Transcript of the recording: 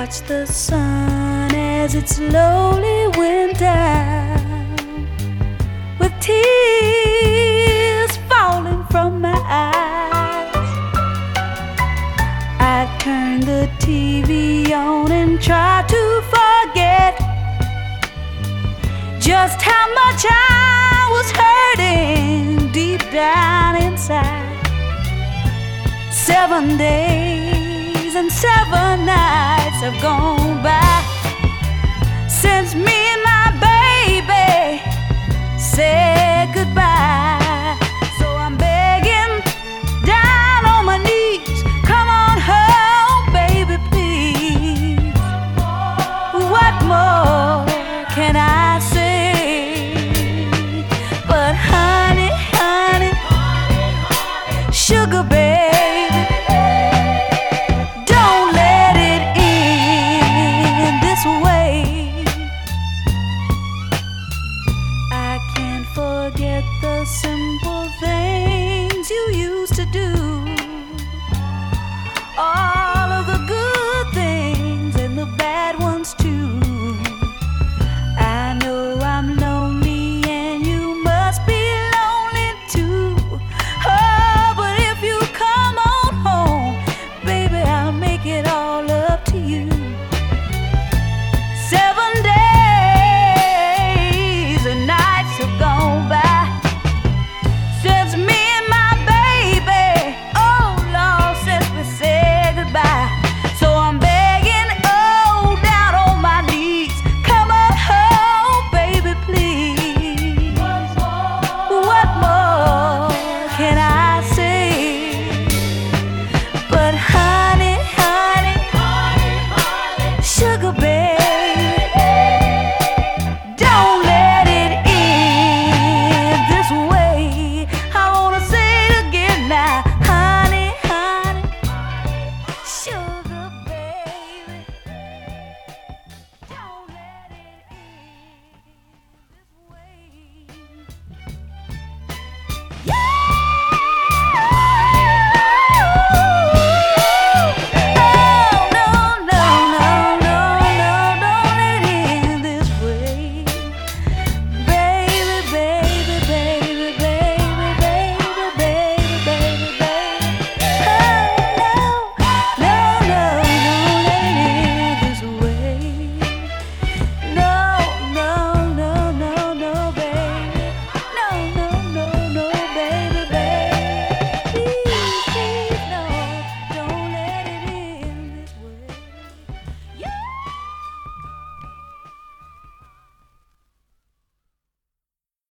watch the sun as it slowly went down, with tears falling from my eyes. I turned the TV on and tried to forget just how much I was hurting deep down inside. 7 days and 7 nights have gone